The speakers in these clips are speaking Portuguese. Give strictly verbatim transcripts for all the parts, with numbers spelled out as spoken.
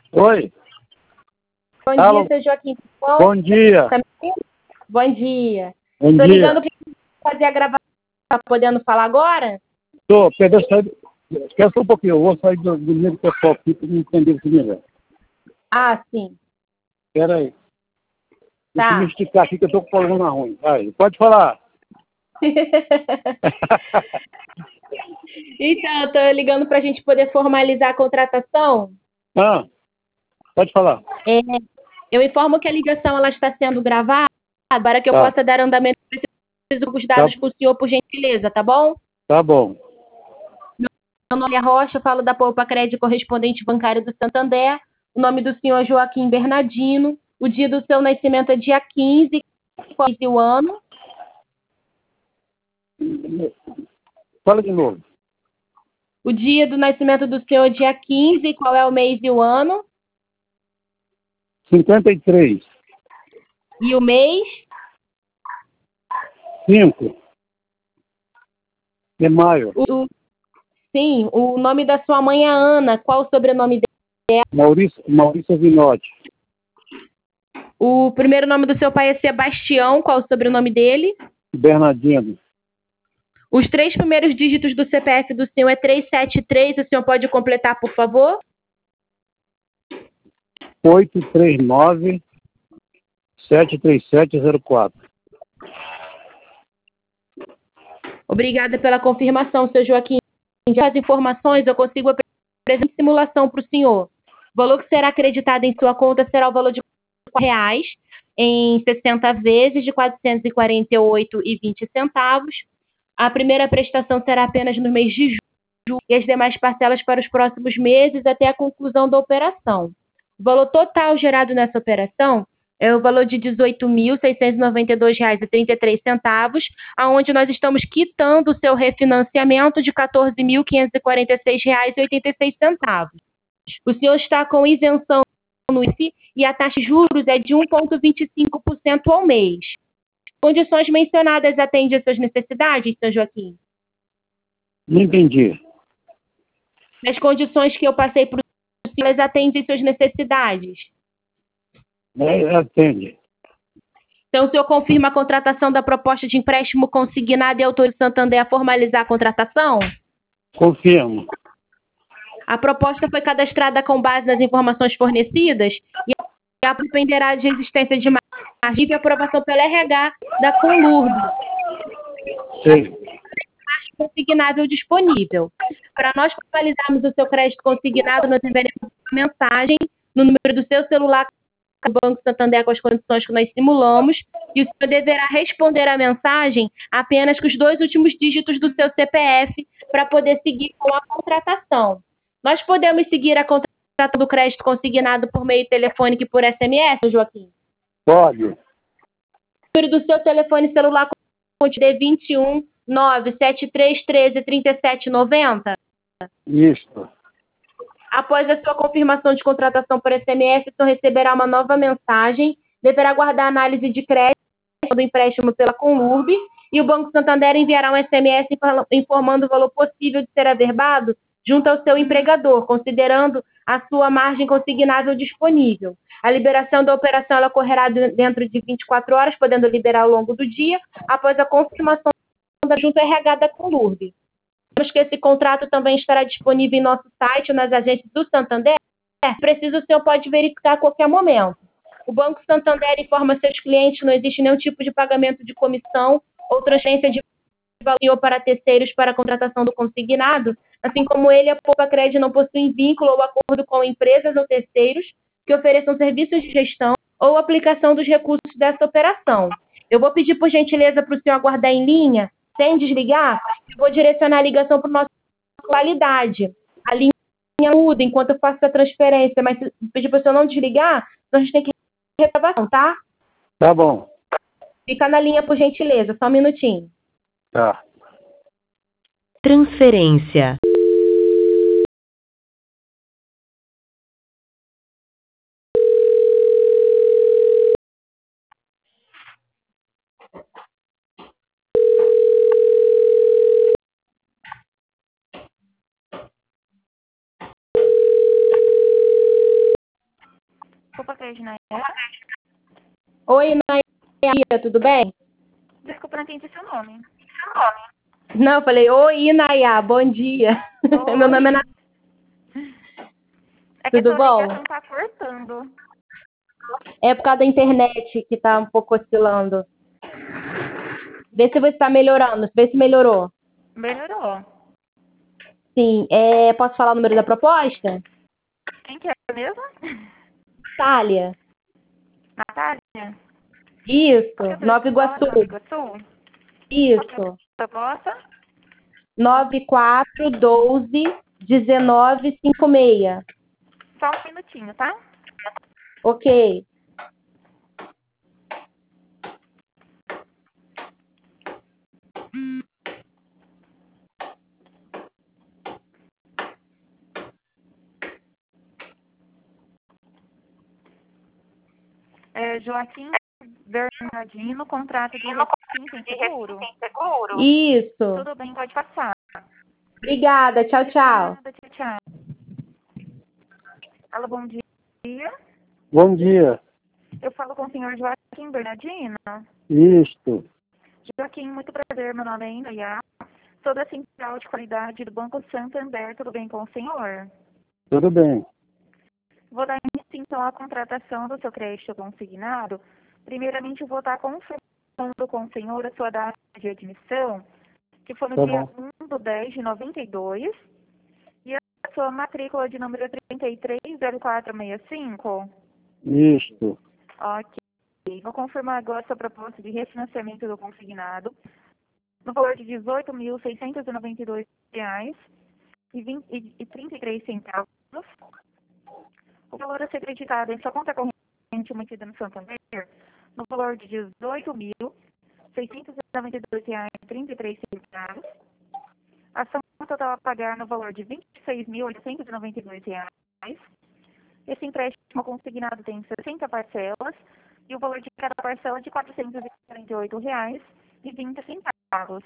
Oi. Bom Alô. dia, seu Joaquim. Bom, Bom dia. Tá me ouvindo? Bom dia. Bom Estou dia. ligando para fazer a gravação. Tá podendo falar agora? Tô, perdeu sair. Esquece um pouquinho, eu vou sair do, do meio do pessoal aqui para me entender o que melhor. Ah, sim. Espera aí. Deixa eu Tá. me esticar aqui que eu tô com coluna ruim. Vai, pode falar. Então, eu estou ligando para a gente poder formalizar a contratação. Ah, pode falar. É, eu informo que a ligação ela está sendo gravada para que eu Tá. possa dar andamento. Eu preciso os Tá, dados para o senhor, por gentileza, tá bom? tá bom. Meu nome é Rocha, eu falo da Poupa Crédito Correspondente Bancário do Santander. O nome do senhor é Joaquim Bernardino. O dia do seu nascimento é dia quinze, qual é o ano? Fala de novo. O dia do nascimento do senhor é dia quinze, qual é o mês e o ano? cinquenta e três. E o mês? cinco de maio. O, sim, o nome da sua mãe é Ana. Qual o sobrenome dela? Maurício, Maurício Vinotti. O primeiro nome do seu pai é Sebastião. Qual o sobrenome dele? Bernardino. Os três primeiros dígitos do C P F do senhor é trezentos e setenta e três. O senhor pode completar, por favor? oito três nove, sete três sete zero quatro. Obrigada pela confirmação, seu Joaquim. Já as informações eu consigo apresentar simulação para o senhor. O valor que será acreditado em sua conta será o valor de reais em sessenta vezes de quatrocentos e quarenta e oito reais e vinte centavos. A primeira prestação será apenas no mês de julho e as demais parcelas para os próximos meses até a conclusão da operação. O valor total gerado nessa operação é o valor de dezoito mil seiscentos e noventa e dois reais e trinta e três centavos, aonde nós estamos quitando o seu refinanciamento de quatorze mil quinhentos e quarenta e seis reais e oitenta e seis centavos. O senhor está com isenção no I F I e a taxa de juros é de um vírgula vinte e cinco por cento ao mês. Condições mencionadas atendem às suas necessidades, seu Joaquim? Não entendi. As condições que eu passei para o senhor, elas atendem às suas necessidades. É, atende. Então, o senhor confirma a contratação da proposta de empréstimo consignado e autoriza o Santander a formalizar a contratação? Confirmo. A proposta foi cadastrada com base nas informações fornecidas e ela dependerá de existência de margem e aprovação pela R H da Conlurb. Sei. Consignável disponível. Para nós formalizarmos o seu crédito consignado, nós enviaremos uma mensagem no número do seu celular do Banco Santander com as condições que nós simulamos e o senhor deverá responder a mensagem apenas com os dois últimos dígitos do seu C P F para poder seguir com a contratação. Nós podemos seguir a contratação do crédito consignado por meio telefônico e por S M S, Joaquim? Pode. O número do seu telefone celular é vinte e um, nove sete três um três, trinta e sete noventa? Isso. Após a sua confirmação de contratação por S M S, o senhor receberá uma nova mensagem, deverá aguardar a análise de crédito do empréstimo pela Conlurb e o Banco Santander enviará um S M S informando o valor possível de ser averbado junto ao seu empregador, considerando a sua margem consignável disponível. A liberação da operação ela ocorrerá dentro de vinte e quatro horas, podendo liberar ao longo do dia, após a confirmação da junta R H da Conlurb. Lembramos que esse contrato também estará disponível em nosso site, nas agências do Santander. Preciso, o senhor pode verificar a qualquer momento. O Banco Santander informa seus clientes que não existe nenhum tipo de pagamento de comissão ou transferência de valor para terceiros para a contratação do consignado, assim como ele, a Poupa Crédito não possui vínculo ou acordo com empresas ou terceiros que ofereçam serviços de gestão ou aplicação dos recursos dessa operação. Eu vou pedir, por gentileza, para o senhor aguardar em linha, sem desligar. Eu vou direcionar a ligação para o nosso qualidade. A linha muda enquanto eu faço a transferência, mas se pedir para o senhor não desligar, então a gente tem que regravação, tá? Tá bom. Fica na linha, por gentileza, só um minutinho. Tá. Transferência. Creche Nayara. Oi, Inaya, tudo bem? Desculpa, não entendi seu nome. Não, eu falei, oi, Inaya, bom dia. Oi. Meu nome é Nath. É que Tudo a sua bom? ligação tá cortando. É por causa da internet que tá um pouco oscilando. Vê se você tá melhorando, vê se melhorou. Melhorou. Sim, é, posso falar o número da proposta? Quem que é mesmo? Natália. Natália? Isso, Qual que é o seu Nova escritório, Iguaçu. Nova Iguaçu? Qual que é a Isso, proposta? nove quatro um dois um nove cinco seis. Só um minutinho, tá? Ok. É Joaquim Bernardino, contrato de Recim sem seguro. Isso. Tudo bem, pode passar. Obrigada, tchau, tchau. Nada, tchau, tchau. Alô, bom dia. Bom dia. Eu falo com o senhor Joaquim Bernardino. Isto. Joaquim, muito prazer, meu nome é Inaya. Sou da Central de Qualidade do Banco Santander, tudo bem com o senhor? Tudo bem. Vou dar início, então, à contratação do seu crédito consignado. Primeiramente, eu vou estar confirmando com o senhor a sua data de admissão, que foi no Tá dia bom. um de dez de noventa e dois, e a sua matrícula de número trinta e três zero quatro seis cinco. Isto. Ok. Vou confirmar agora a sua proposta de refinanciamento do consignado, no valor de dezoito mil seiscentos e noventa e dois reais e trinta e três centavos. O valor a ser acreditado em sua conta corrente mantida no Santander, no valor de dezoito mil seiscentos e noventa e dois reais e trinta e três centavos. A soma total a pagar no valor de vinte e seis mil oitocentos e noventa e dois reais. Esse empréstimo consignado tem sessenta parcelas e o valor de cada parcela é de quatrocentos e quarenta e oito reais e vinte centavos.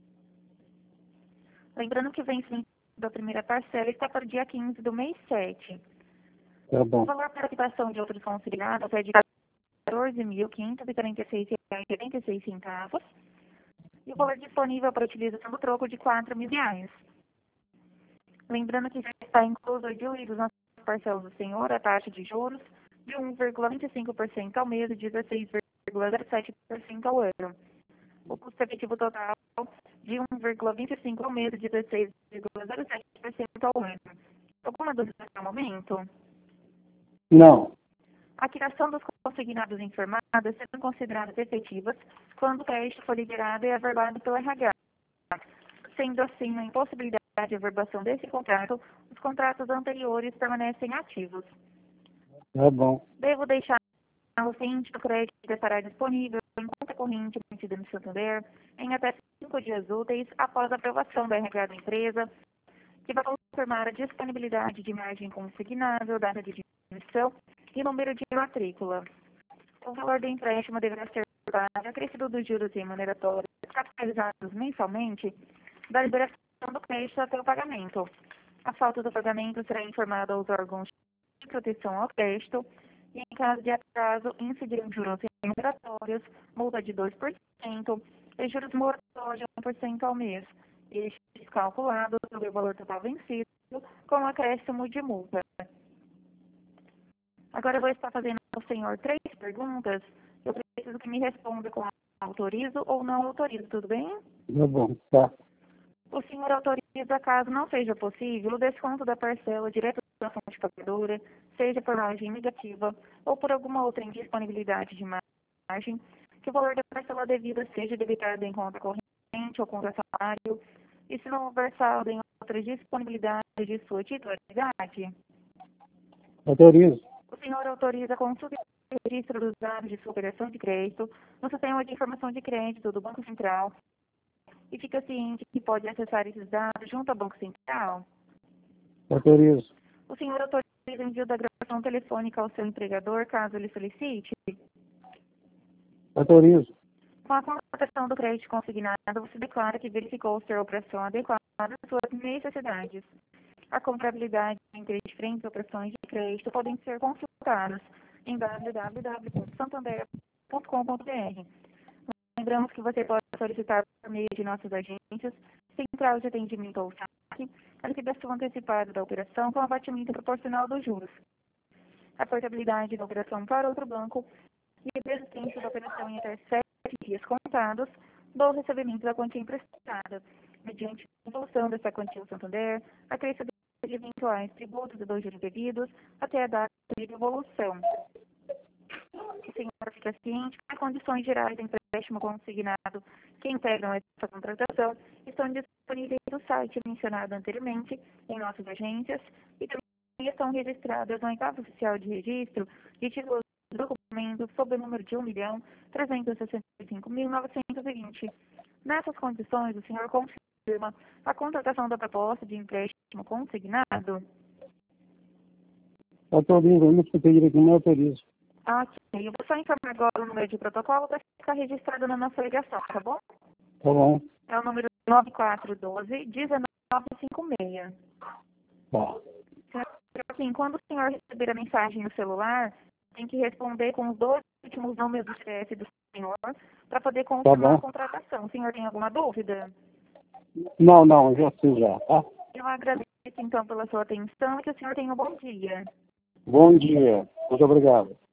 Lembrando que o vencimento da primeira parcela está para o dia quinze do mês sete. Tá O bom. valor para quitação de outros consignados é de quatorze mil quinhentos e quarenta e seis reais e setenta e seis centavos e o valor disponível para utilização do troco de quatro mil reais. Lembrando que já está incluso e diluído nas parcelas do senhor a taxa de juros de um vírgula vinte e cinco por cento ao mês e dezesseis vírgula zero sete por cento ao ano. O custo efetivo total de um vírgula vinte e cinco por cento ao mês e dezesseis vírgula zero sete por cento ao ano. Alguma dúvida até o momento? Não. A quitação dos consignados informados serão consideradas efetivas quando o crédito for liberado e averbado pelo R H. Sendo assim, na impossibilidade de averbação desse contrato, os contratos anteriores permanecem ativos. Tá bom. Devo deixar o ciente do crédito estará disponível em conta corrente emitida no Santander em até cinco dias úteis após a aprovação da R H da empresa, que vai confirmar a disponibilidade de margem consignável, data de admissão e número de matrícula. O valor do empréstimo deverá ser pago acrescido dos juros remuneratórios capitalizados mensalmente da liberação do crédito até o pagamento. A falta do pagamento será informada aos órgãos de proteção ao crédito e, em caso de atraso, incidirão juros remuneratórios, multa de dois por cento e juros moratórios de um por cento ao mês. Este calculado sobre o valor total vencido com acréscimo de multa. Agora eu vou estar fazendo ao senhor três perguntas. Eu preciso que me responda com autorizo ou não autorizo, tudo bem? Tá bom. Tá. O senhor autoriza, caso não seja possível, o desconto da parcela direto da fonte pagadora, seja por margem negativa ou por alguma outra indisponibilidade de margem, que o valor da parcela devida seja debitado em conta corrente ou conta salário, e se não houver saldo em outra disponibilidade de sua titularidade. Autorizo. O senhor autoriza a consulta e registro dos dados de sua operação de crédito no sistema de informação de crédito do Banco Central e fica ciente que pode acessar esses dados junto ao Banco Central. Autorizo. O senhor autoriza o envio da gravação telefônica ao seu empregador, caso ele solicite. Autorizo. Com a contratação do crédito consignado, você declara que verificou ser a operação adequada às suas necessidades. A comparabilidade entre diferentes operações de crédito podem ser consultadas, em w w w ponto santander ponto com ponto b r. Lembramos que você pode solicitar por meio de nossas agências, central de atendimento ou saque, a liquidação antecipada da operação com abatimento proporcional dos juros, a portabilidade da operação para outro banco e a desistência da operação em até sete dias contados do recebimento da quantia emprestada, mediante a devolução dessa quantia ao Santander, a crescimento de eventuais tributos e dos juros devidos até a data de devolução. O senhor fica ciente que as condições gerais do empréstimo consignado que integram essa contratação estão disponíveis no site mencionado anteriormente em nossas agências e também estão registradas no encargo oficial de registro de títulos de documento sob o número de um milhão trezentos e sessenta e cinco mil novecentos e vinte. Nessas condições, o senhor confirma a contratação da proposta de empréstimo consignado? Autorizo, eu não escutei direito, não autorizo. Ah, ok. Eu vou só informar agora o número de protocolo para ficar registrado na nossa ligação, tá bom? Tá bom. É o número nove quatro um dois, um nove cinco seis. Tá. Assim, quando o senhor receber a mensagem no celular, tem que responder com os dois últimos números do C P F do senhor para poder confirmar Tá a contratação. O senhor tem alguma dúvida? Não, não, já sei já, tá? Eu agradeço, então, pela sua atenção e que o senhor tenha um bom dia. Bom dia. Muito obrigado.